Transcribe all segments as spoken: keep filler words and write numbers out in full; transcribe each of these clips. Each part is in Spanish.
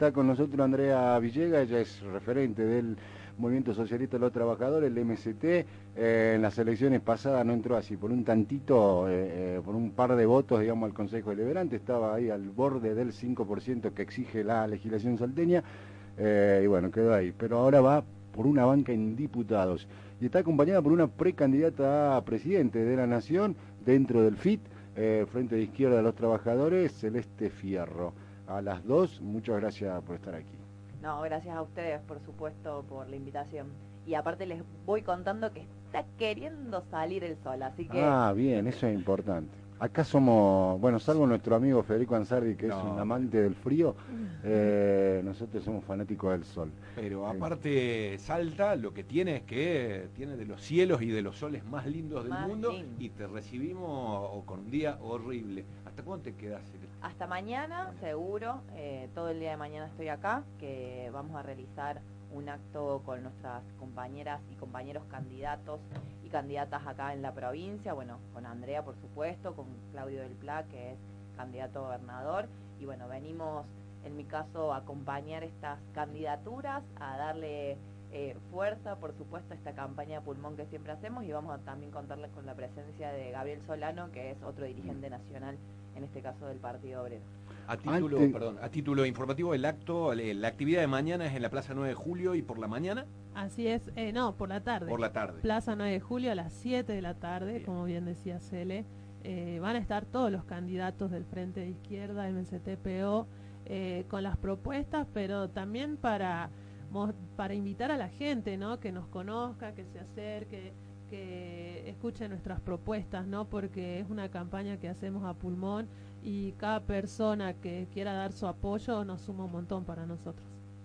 Está con nosotros Andrea Villegas, ella es referente del Movimiento Socialista de los Trabajadores, el M S T. Eh, en las elecciones pasadas no entró así, por un tantito, eh, eh, por un par de votos, digamos, al Consejo Deliberante, estaba ahí al borde del cinco por ciento que exige la legislación salteña, eh, y bueno, quedó ahí. Pero ahora va por una banca en diputados y está acompañada por una precandidata a presidente de la Nación dentro del F I T, eh, Frente de Izquierda de los Trabajadores, Celeste Fierro. A las dos, muchas gracias por estar aquí. No, gracias a ustedes, por supuesto, por la invitación. Y aparte les voy contando que está queriendo salir el sol, así que... Ah, bien, eso es importante. Acá somos, bueno, salvo nuestro amigo Federico Ansardi, que no, es un amante del frío, eh, nosotros somos fanáticos del sol. Pero aparte, Salta lo que tiene es que tiene de los cielos y de los soles más lindos del más mundo, lindo. Y te recibimos con un día horrible. ¿Hasta cuándo te quedas? Hasta mañana, seguro. Eh, todo el día de mañana estoy acá, que vamos a realizar un acto con nuestras compañeras y compañeros candidatos y candidatas acá en la provincia, bueno, con Andrea por supuesto, con Claudio del Pla, que es candidato a gobernador, y bueno, venimos en mi caso a acompañar estas candidaturas, a darle eh, fuerza por supuesto a esta campaña de pulmón que siempre hacemos, y vamos a también contarles con la presencia de Gabriel Solano, que es otro dirigente nacional, en este caso del Partido Obrero. A título, Ante... perdón, a título informativo, el acto, la actividad de mañana es en la Plaza nueve de Julio y por la mañana. Así es, eh, no, por la tarde. Por la tarde. Plaza nueve de Julio a las siete de la tarde, bien. Como bien decía Cele. Eh, van a estar todos los candidatos del Frente de Izquierda, M S T P O, eh, con las propuestas, pero también para, para invitar a la gente, ¿no? Que nos conozca, que se acerque, que escuche nuestras propuestas, ¿no? Porque es una campaña que hacemos a pulmón y cada persona que quiera dar su apoyo nos suma un montón para nosotros.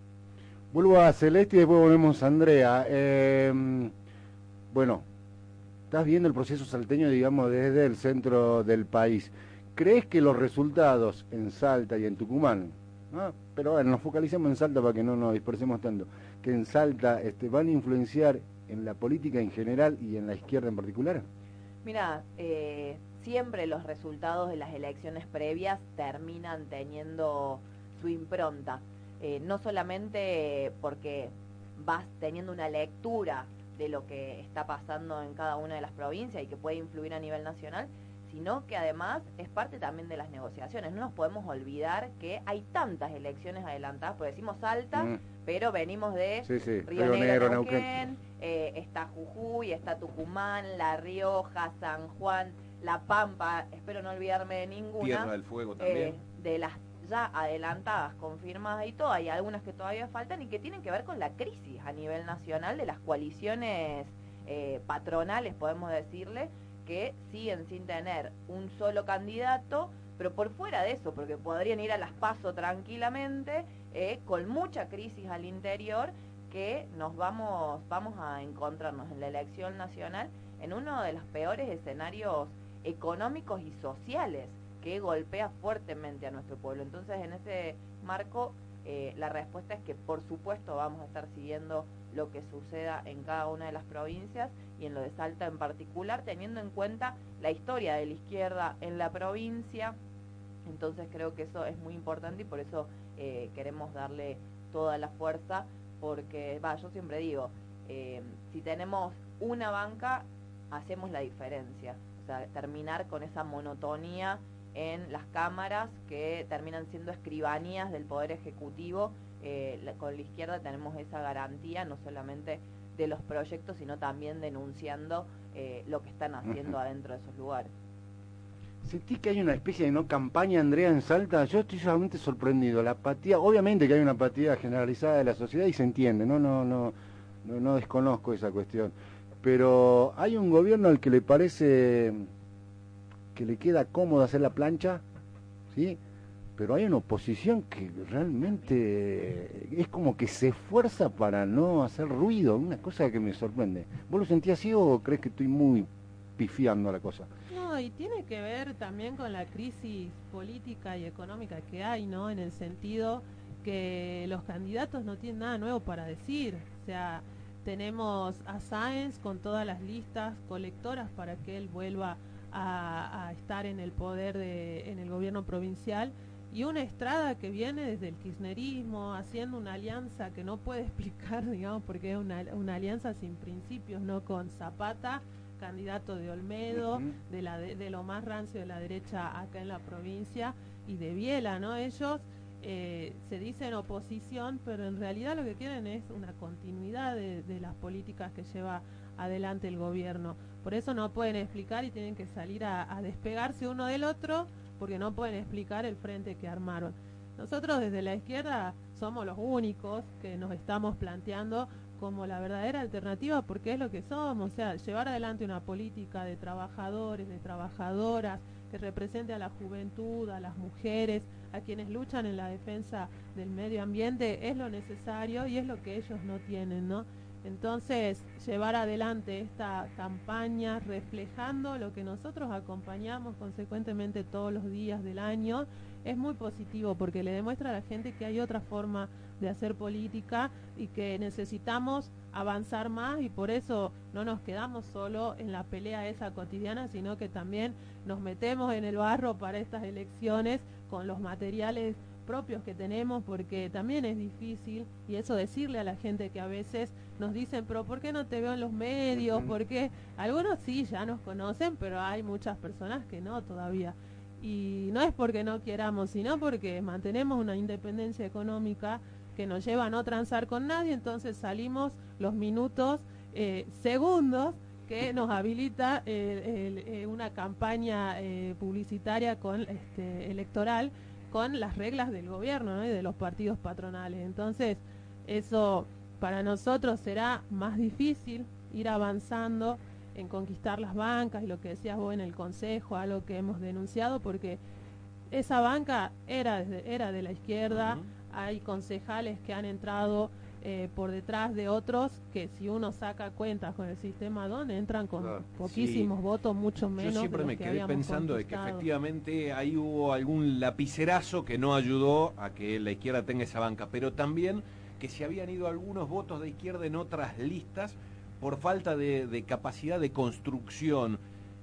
Vuelvo a Celeste y después volvemos a Andrea. Eh, bueno, estás viendo el proceso salteño, digamos, desde el centro del país. ¿Crees que los resultados en Salta y en Tucumán, ¿no? Pero bueno, nos focalicemos en Salta para que no nos dispersemos tanto, que en Salta este, van a influenciar en la política en general y en la izquierda en particular? Mira, eh, siempre los resultados de las elecciones previas terminan teniendo su impronta, eh, no solamente porque vas teniendo una lectura de lo que está pasando en cada una de las provincias y que puede influir a nivel nacional, sino que además es parte también de las negociaciones. No nos podemos olvidar que hay tantas elecciones adelantadas, porque decimos Salta, mm. pero venimos de sí, sí. Río, Río Negro, Neuquén, eh, está Jujuy, está Tucumán, La Rioja, San Juan, La Pampa, espero no olvidarme de ninguna. Tierra del Fuego también. Eh, de las ya adelantadas, confirmadas y todo, hay algunas que todavía faltan y que tienen que ver con la crisis a nivel nacional de las coaliciones eh, patronales, podemos decirle, que siguen sin tener un solo candidato, pero por fuera de eso, porque podrían ir a las PASO tranquilamente, eh, con mucha crisis al interior, que nos vamos, vamos a encontrarnos en la elección nacional en uno de los peores escenarios económicos y sociales que golpea fuertemente a nuestro pueblo. Entonces, en ese marco, eh, la respuesta es que por supuesto vamos a estar siguiendo lo que suceda en cada una de las provincias y en lo de Salta en particular, teniendo en cuenta la historia de la izquierda en la provincia. Entonces creo que eso es muy importante y por eso eh, queremos darle toda la fuerza, porque, va, yo siempre digo, eh, si tenemos una banca, hacemos la diferencia. O sea, terminar con esa monotonía en las cámaras que terminan siendo escribanías del Poder Ejecutivo. Eh, la, con la izquierda tenemos esa garantía, no solamente de los proyectos, sino también denunciando eh, lo que están haciendo uh-huh. adentro de esos lugares. ¿Sentís que hay una especie de no campaña, Andrea, en Salta? Yo estoy solamente sorprendido. La apatía, obviamente que hay una apatía generalizada de la sociedad y se entiende, no, no, no, no, no desconozco esa cuestión. Pero hay un gobierno al que le parece que le queda cómodo hacer la plancha, ¿sí? Pero hay una oposición que realmente es como que se esfuerza para no hacer ruido, una cosa que me sorprende. ¿Vos lo sentías así o crees que estoy muy pifiando la cosa? No, y tiene que ver también con la crisis política y económica que hay, ¿no? En el sentido que los candidatos no tienen nada nuevo para decir. O sea, tenemos a Sáenz con todas las listas colectoras para que él vuelva a, a estar en el poder, de, en el gobierno provincial. y una Estrada que viene desde el kirchnerismo, haciendo una alianza que no puede explicar, digamos, porque es una, una alianza sin principios, ¿no? Con Zapata, candidato de Olmedo, uh-huh. de, la de, de lo más rancio de la derecha acá en la provincia, y de Biela, ¿no? Ellos eh, se dicen oposición, pero en realidad lo que quieren es una continuidad de, de las políticas que lleva adelante el gobierno. Por eso no pueden explicar y tienen que salir a, a despegarse uno del otro, porque no pueden explicar el frente que armaron. Nosotros desde la izquierda somos los únicos que nos estamos planteando como la verdadera alternativa, porque es lo que somos, o sea, llevar adelante una política de trabajadores, de trabajadoras, que represente a la juventud, a las mujeres, a quienes luchan en la defensa del medio ambiente, es lo necesario y es lo que ellos no tienen, ¿no? Entonces, llevar adelante esta campaña reflejando lo que nosotros acompañamos consecuentemente todos los días del año es muy positivo, porque le demuestra a la gente que hay otra forma de hacer política y que necesitamos avanzar más, y por eso no nos quedamos solo en la pelea esa cotidiana, sino que también nos metemos en el barro para estas elecciones con los materiales propios que tenemos, porque también es difícil, y eso decirle a la gente que a veces nos dicen, pero ¿por qué no te veo en los medios? Porque algunos sí ya nos conocen, pero hay muchas personas que no todavía, y no es porque no queramos, sino porque mantenemos una independencia económica que nos lleva a no transar con nadie, entonces salimos los minutos, eh, segundos que nos habilita eh, el, eh, una campaña eh, publicitaria con este, electoral con las reglas del gobierno, ¿no? Y de los partidos patronales. Entonces, eso para nosotros será más difícil ir avanzando en conquistar las bancas, y lo que decías vos en el Consejo, algo que hemos denunciado, porque esa banca era, desde, era de la izquierda. Uh-huh. Hay concejales que han entrado eh, por detrás de otros que, si uno saca cuentas con el sistema D O N, entran con claro, poquísimos sí. votos, mucho menos. Yo siempre de los me que quedé pensando de que efectivamente ahí hubo algún lapicerazo que no ayudó a que la izquierda tenga esa banca, pero también que se habían ido algunos votos de izquierda en otras listas por falta de, de capacidad de construcción.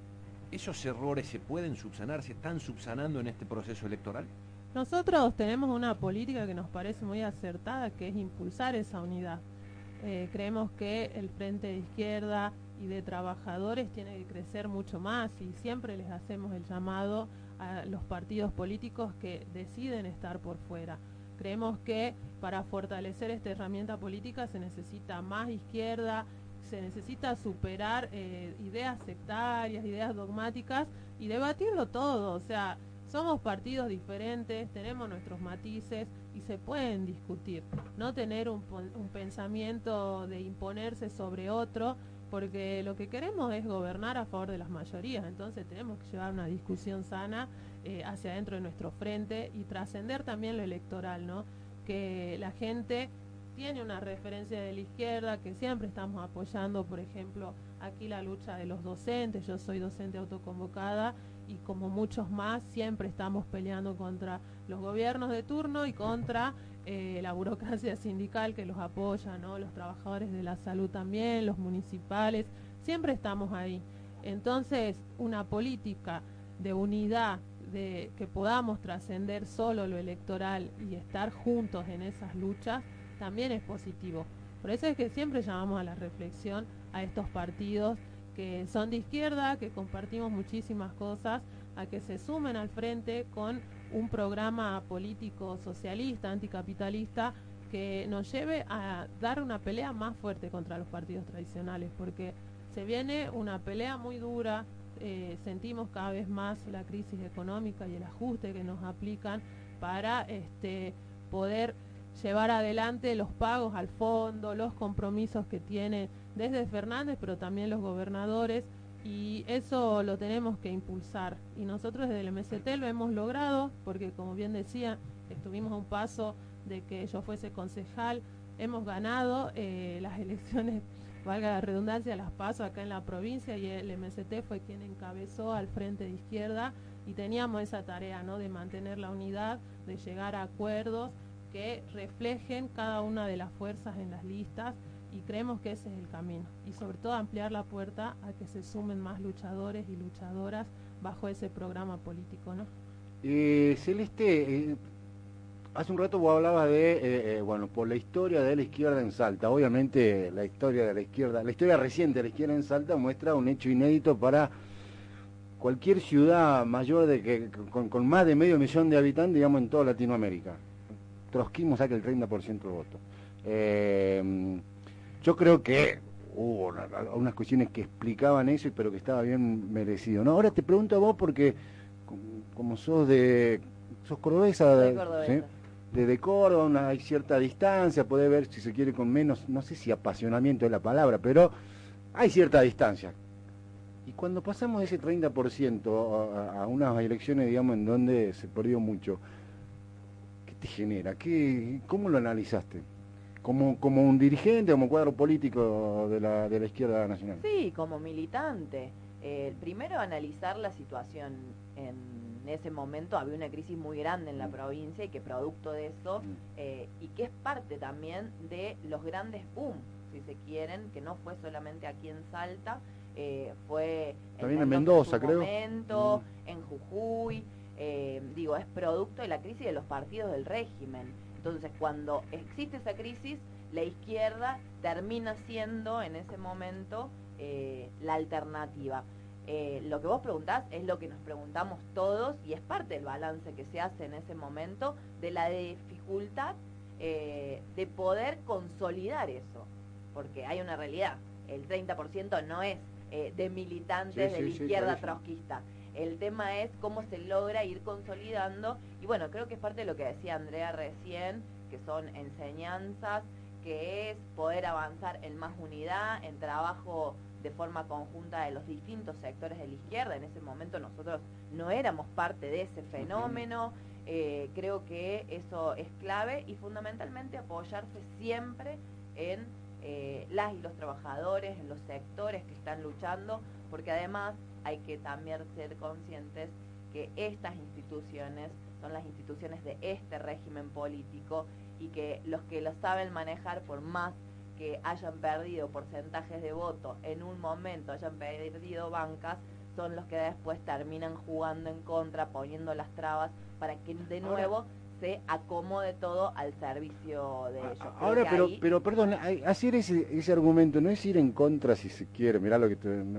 ¿Esos errores se pueden subsanar, se están subsanando en este proceso electoral? Nosotros tenemos una política que nos parece muy acertada, que es impulsar esa unidad. Eh, creemos que el Frente de Izquierda y de Trabajadores tiene que crecer mucho más, y siempre les hacemos el llamado a los partidos políticos que deciden estar por fuera. Creemos que para fortalecer esta herramienta política se necesita más izquierda, se necesita superar eh, ideas sectarias, ideas dogmáticas, y debatirlo todo. O sea, somos partidos diferentes, tenemos nuestros matices y se pueden discutir. No tener un, un pensamiento de imponerse sobre otro, porque lo que queremos es gobernar a favor de las mayorías. Entonces tenemos que llevar una discusión sana eh, hacia adentro de nuestro frente y trascender también lo electoral, ¿no? Que la gente tiene una referencia de la izquierda, que siempre estamos apoyando, por ejemplo, aquí la lucha de los docentes. Yo soy docente autoconvocada, y como muchos más, siempre estamos peleando contra los gobiernos de turno y contra eh, la burocracia sindical que los apoya, ¿no? Los trabajadores de la salud también, los municipales, siempre estamos ahí. Entonces, una política de unidad, de que podamos trascender solo lo electoral y estar juntos en esas luchas, también es positivo. Por eso es que siempre llamamos a la reflexión a estos partidos que son de izquierda, que compartimos muchísimas cosas, a que se sumen al frente con un programa político socialista, anticapitalista, que nos lleve a dar una pelea más fuerte contra los partidos tradicionales, porque se viene una pelea muy dura. Eh, sentimos cada vez más la crisis económica y el ajuste que nos aplican para este, poder llevar adelante los pagos al fondo, los compromisos que tiene desde Fernández, pero también los gobernadores, y eso lo tenemos que impulsar. Y nosotros desde el M S T lo hemos logrado, porque como bien decía, estuvimos a un paso de que yo fuese concejal, hemos ganado eh, las elecciones, valga la redundancia, las PASO acá en la provincia, y el M S T fue quien encabezó al Frente de Izquierda, y teníamos esa tarea, ¿no?, de mantener la unidad, de llegar a acuerdos que reflejen cada una de las fuerzas en las listas, y creemos que ese es el camino, y sobre todo ampliar la puerta a que se sumen más luchadores y luchadoras bajo ese programa político, ¿no? Eh, Celeste, eh, hace un rato vos hablabas de, eh, eh, bueno, por la historia de la izquierda en Salta. Obviamente la historia de la izquierda, la historia reciente de la izquierda en Salta muestra un hecho inédito para cualquier ciudad mayor de que con, con más de medio millón de habitantes, digamos, en toda Latinoamérica. Trotskismo saca el treinta por ciento del voto. Eh, yo creo que hubo una, unas cuestiones que explicaban eso, pero que estaba bien merecido, ¿no? Ahora te pregunto a vos porque como sos de sos cordobesa, de, cordobesa. ¿sí? de, de Córdoba, una, hay cierta distancia, puede ver si se quiere con menos, no sé si apasionamiento es la palabra, pero hay cierta distancia. Y cuando pasamos de ese treinta por ciento a, a unas elecciones, digamos, en donde se perdió mucho, ¿qué te genera? ¿Qué, ¿Cómo lo analizaste? Como, como un dirigente, como cuadro político de la, de la izquierda nacional. Sí, como militante. Eh, primero analizar la situación. En ese momento había una crisis muy grande en la provincia y que producto de eso, eh, y que es parte también de los grandes boom, si se quieren, que no fue solamente aquí en Salta, eh, fue también en Mendoza, creo. Momento, mm. en Jujuy, eh, digo, es producto de la crisis de los partidos del régimen. Entonces, cuando existe esa crisis, la izquierda termina siendo en ese momento eh, la alternativa. Eh, lo que vos preguntás es lo que nos preguntamos todos y es parte del balance que se hace en ese momento de la dificultad eh, de poder consolidar eso, porque hay una realidad, el treinta por ciento no es eh, de militantes sí, de la sí, izquierda sí, trotskista. El tema es cómo se logra ir consolidando, y bueno, creo que es parte de lo que decía Andrea recién, que son enseñanzas, que es poder avanzar en más unidad, en trabajo de forma conjunta de los distintos sectores de la izquierda. En ese momento nosotros no éramos parte de ese fenómeno, eh, creo que eso es clave, y fundamentalmente apoyarse siempre en eh, las y los trabajadores, en los sectores que están luchando, porque además hay que también ser conscientes que estas instituciones son las instituciones de este régimen político y que los que lo saben manejar, por más que hayan perdido porcentajes de voto en un momento, hayan perdido bancas, son los que después terminan jugando en contra, poniendo las trabas para que de nuevo ahora se acomode todo al servicio de ellos. Ahora, pero, ahí... pero perdón, hacer ese, ese argumento no es ir en contra si se quiere, mirá lo que te... No,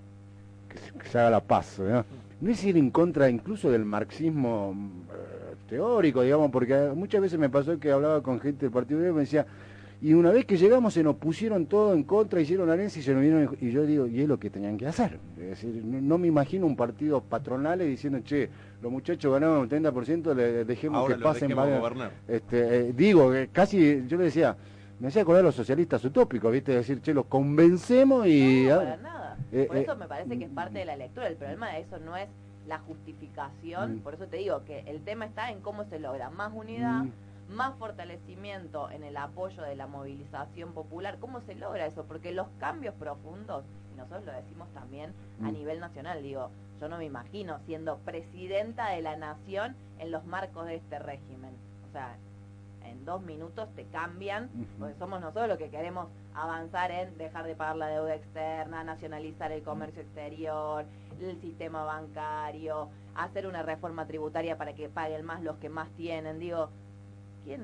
que, se, que se haga la paz, ¿no? No es ir en contra incluso del marxismo eh, teórico, digamos, porque muchas veces me pasó que hablaba con gente del Partido Obrero y me decía, y una vez que llegamos se nos pusieron todo en contra, hicieron alianza y se nos vieron, y yo digo, y es lo que tenían que hacer. Es decir, no, no me imagino un partido patronal diciendo, che, los muchachos ganaban un treinta por ciento, le dejemos ahora que pasen para gobernar. Este, eh, digo, eh, casi, yo le decía, me hacía acordar a los socialistas utópicos, ¿viste? Es decir, che, los convencemos y... No, para nada. Eh, por eh, eso me parece que es parte de la lectura. El problema de eso no es la justificación, mm. por eso te digo que el tema está en cómo se logra más unidad, mm. más fortalecimiento en el apoyo de la movilización popular. ¿Cómo se logra eso? Porque los cambios profundos, y nosotros lo decimos también mm. a nivel nacional, digo, yo no me imagino siendo presidenta de la nación en los marcos de este régimen. O sea, en dos minutos te cambian, porque somos nosotros los que queremos avanzar en dejar de pagar la deuda externa, nacionalizar el comercio exterior, el sistema bancario, hacer una reforma tributaria para que paguen más los que más tienen. Digo, ¿quién?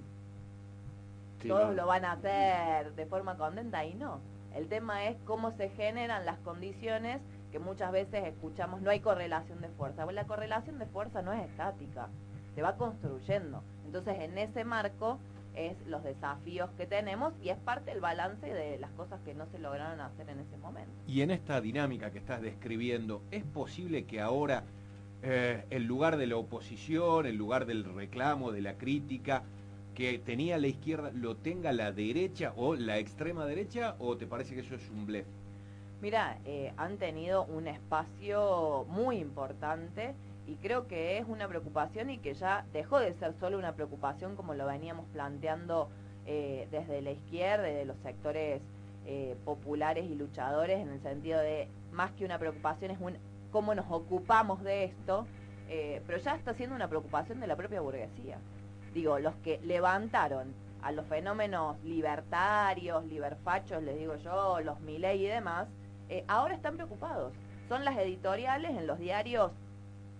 Sí, todos no. lo van a hacer de forma contenta y no. El tema es cómo se generan las condiciones que muchas veces escuchamos, no hay correlación de fuerza. Pues la correlación de fuerza no es estática, se va construyendo. Entonces, en ese marco es los desafíos que tenemos y es parte del balance de las cosas que no se lograron hacer en ese momento. Y en esta dinámica que estás describiendo, ¿es posible que ahora eh, el lugar de la oposición, el lugar del reclamo, de la crítica que tenía la izquierda, lo tenga la derecha o la extrema derecha, o te parece que eso es un blef? Mira, eh, han tenido un espacio muy importante y creo que es una preocupación y que ya dejó de ser solo una preocupación como lo veníamos planteando eh, desde la izquierda y de los sectores eh, populares y luchadores, en el sentido de más que una preocupación es un cómo nos ocupamos de esto, eh, pero ya está siendo una preocupación de la propia burguesía. Digo, los que levantaron a los fenómenos libertarios, liberfachos, les digo yo, los Milei y demás, eh, ahora están preocupados. Son las editoriales en los diarios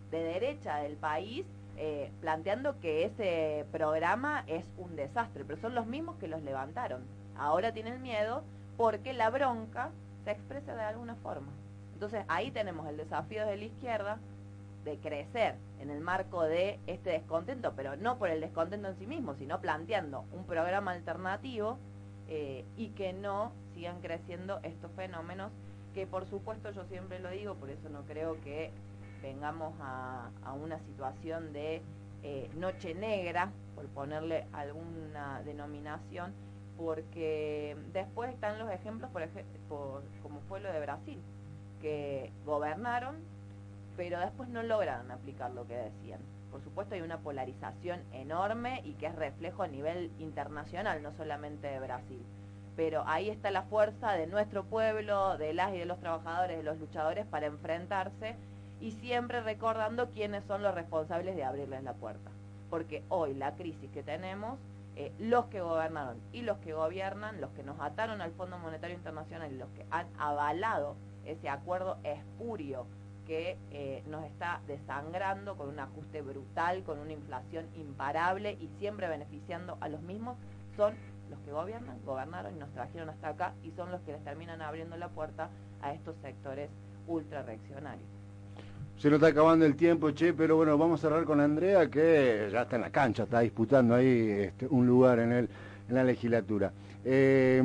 de derecha del país eh, planteando que ese programa es un desastre, pero son los mismos que los levantaron. Ahora tienen miedo porque la bronca se expresa de alguna forma. Entonces ahí tenemos el desafío de la izquierda de crecer en el marco de este descontento, pero no por el descontento en sí mismo, sino planteando un programa alternativo eh, y que no sigan creciendo estos fenómenos que, por supuesto, yo siempre lo digo, por eso no creo que vengamos a, a una situación de eh, noche negra, por ponerle alguna denominación, porque después están los ejemplos, por ejemplo, por, como fue lo de Brasil, que gobernaron, pero después no lograron aplicar lo que decían. Por supuesto hay una polarización enorme y que es reflejo a nivel internacional, no solamente de Brasil. Pero ahí está la fuerza de nuestro pueblo, de las y de los trabajadores, de los luchadores, para enfrentarse y siempre recordando quiénes son los responsables de abrirles la puerta. Porque hoy la crisis que tenemos, eh, los que gobernaron y los que gobiernan, los que nos ataron al Fondo Monetario Internacional y los que han avalado ese acuerdo espurio que eh, nos está desangrando con un ajuste brutal, con una inflación imparable y siempre beneficiando a los mismos, son los que gobiernan, gobernaron y nos trajeron hasta acá y son los que les terminan abriendo la puerta a estos sectores ultra reaccionarios. Se nos está acabando el tiempo, che, pero bueno, vamos a cerrar con Andrea, que ya está en la cancha, está disputando ahí este, un lugar en, el, en la legislatura. Eh,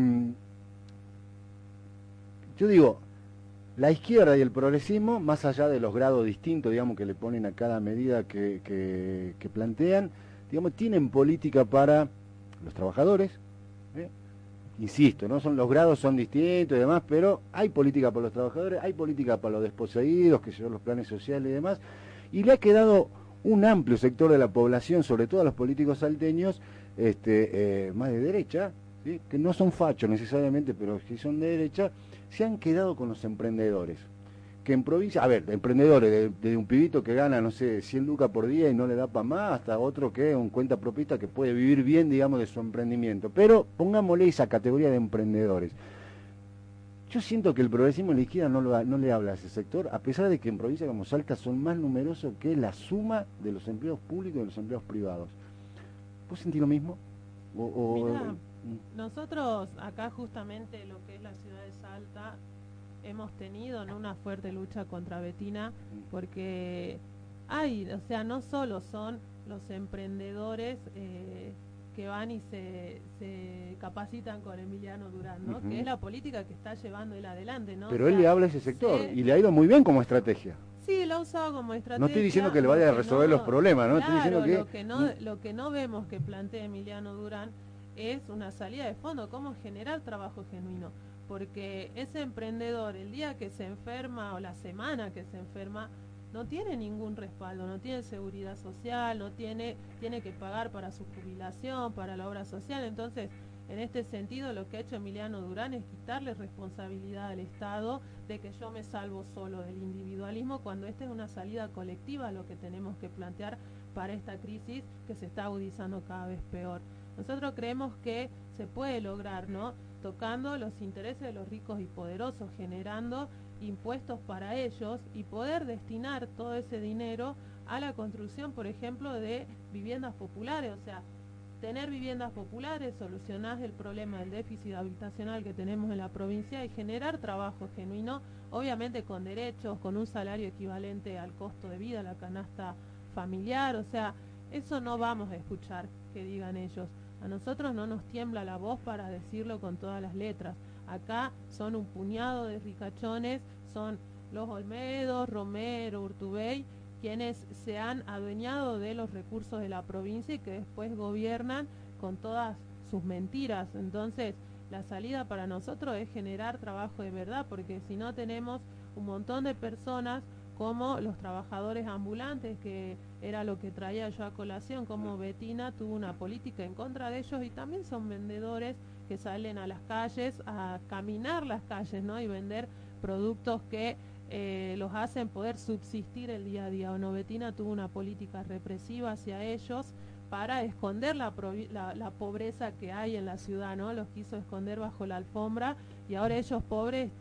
yo digo, la izquierda y el progresismo, más allá de los grados distintos, digamos, que le ponen a cada medida que, que, que plantean, digamos, tienen política para los trabajadores, ¿eh? Insisto, no son los grados son distintos y demás, pero hay política para los trabajadores, hay política para los desposeídos, que son los planes sociales y demás, y le ha quedado un amplio sector de la población, sobre todo a los políticos salteños, este, eh, más de derecha, ¿sí? Que no son fachos necesariamente, pero si son de derecha, se han quedado con los emprendedores. Que en provincia, a ver, emprendedores, desde de un pibito que gana, no sé, cien lucas por día y no le da para más, hasta otro que es un cuenta propista que puede vivir bien, digamos, de su emprendimiento. Pero pongámosle esa categoría de emprendedores. Yo siento que el progresismo en la izquierda no, lo, no le habla a ese sector, a pesar de que en provincias como Salta son más numerosos que la suma de los empleos públicos y de los empleos privados. ¿Vos sentís lo mismo? O, o, Mirá, nosotros acá justamente lo que es la ciudad de Salta hemos tenido, ¿no?, una fuerte lucha contra Betina, porque hay, o sea, no solo son los emprendedores eh, que van y se, se capacitan con Emiliano Durán, ¿no? Uh-huh. Que es la política que está llevando él adelante, ¿no? Pero o él sea, le habla a ese sector se... y le ha ido muy bien como estrategia. Sí, lo ha usado como estrategia. No estoy diciendo que le vaya a resolver no, los problemas, ¿no? Claro, estoy diciendo que... Lo que no, lo que no vemos que plantea Emiliano Durán es una salida de fondo, cómo generar trabajo genuino. Porque ese emprendedor, el día que se enferma o la semana que se enferma, no tiene ningún respaldo, no tiene seguridad social, no tiene, tiene que pagar para su jubilación, para la obra social. Entonces, en este sentido, lo que ha hecho Emiliano Durán es quitarle responsabilidad al Estado de que yo me salvo solo del individualismo, cuando esta es una salida colectiva lo que tenemos que plantear para esta crisis que se está agudizando cada vez peor. Nosotros creemos que se puede lograr, ¿no?, tocando los intereses de los ricos y poderosos, generando impuestos para ellos y poder destinar todo ese dinero a la construcción, por ejemplo, de viviendas populares. O sea, tener viviendas populares, solucionar el problema del déficit habitacional que tenemos en la provincia y generar trabajo genuino, obviamente con derechos, con un salario equivalente al costo de vida, la canasta familiar. O sea, eso no vamos a escuchar que digan ellos. A nosotros no nos tiembla la voz para decirlo con todas las letras. Acá son un puñado de ricachones, son los Olmedo, Romero, Urtubey, quienes se han adueñado de los recursos de la provincia y que después gobiernan con todas sus mentiras. Entonces, la salida para nosotros es generar trabajo de verdad, porque si no tenemos un montón de personas como los trabajadores ambulantes, que era lo que traía yo a colación, como Betina tuvo una política en contra de ellos, y también son vendedores que salen a las calles a caminar las calles, ¿no?, y vender productos que eh, los hacen poder subsistir el día a día. Bueno, Betina tuvo una política represiva hacia ellos para esconder la, la, la pobreza que hay en la ciudad, ¿no? Los quiso esconder bajo la alfombra y ahora ellos pobres están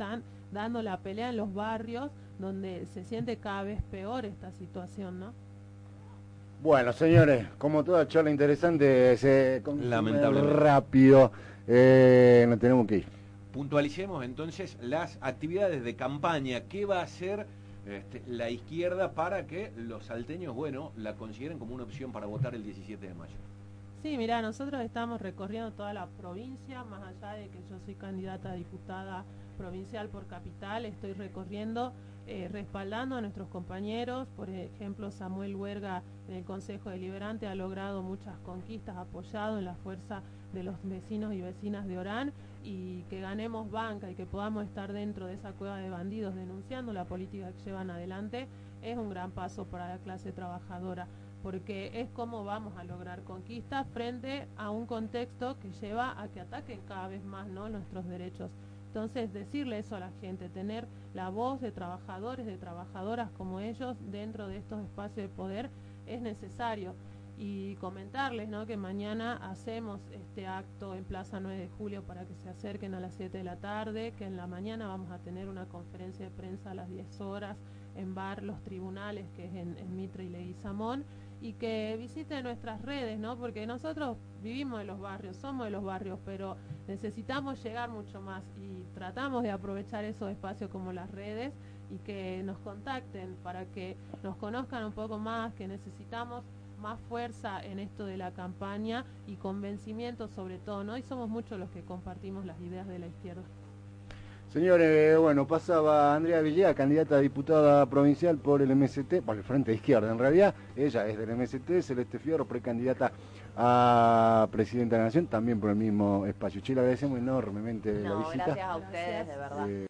dando la pelea en los barrios donde se siente cada vez peor esta situación, ¿no? Bueno, señores, como toda charla interesante, se Lamentablemente rápido, eh, nos tenemos que ir. Puntualicemos entonces las actividades de campaña. ¿Qué va a hacer este, la izquierda para que los salteños, bueno, la consideren como una opción para votar el diecisiete de mayo? Sí, mira, nosotros estamos recorriendo toda la provincia, más allá de que yo soy candidata a diputada provincial por Capital, estoy recorriendo, eh, respaldando a nuestros compañeros. Por ejemplo, Samuel Huerga en el Consejo Deliberante ha logrado muchas conquistas, apoyado en la fuerza de los vecinos y vecinas de Orán, y que ganemos banca y que podamos estar dentro de esa cueva de bandidos denunciando la política que llevan adelante es un gran paso para la clase trabajadora, porque es como vamos a lograr conquistas frente a un contexto que lleva a que ataquen cada vez más, ¿no?, nuestros derechos. Entonces, decirle eso a la gente, tener la voz de trabajadores, de trabajadoras como ellos dentro de estos espacios de poder es necesario. Y comentarles, ¿no?, que mañana hacemos este acto en Plaza nueve de julio para que se acerquen a las siete de la tarde, que en la mañana vamos a tener una conferencia de prensa a las diez horas en Bar Los Tribunales, que es en, en Mitre y Leguizamón, y que visiten nuestras redes, ¿no?, porque nosotros vivimos de los barrios, somos de los barrios, pero necesitamos llegar mucho más y tratamos de aprovechar esos espacios como las redes y que nos contacten para que nos conozcan un poco más, que necesitamos más fuerza en esto de la campaña y convencimiento sobre todo, ¿no? Y somos muchos los que compartimos las ideas de la izquierda. Señores, bueno, pasaba Andrea Villegas, candidata a diputada provincial por el M S T, por el Frente de Izquierda en realidad. Ella es del M S T, Celeste Fierro, precandidata a Presidenta de la Nación, también por el mismo espacio. Che, le agradecemos enormemente no, la visita. Gracias a ustedes, de verdad. Eh,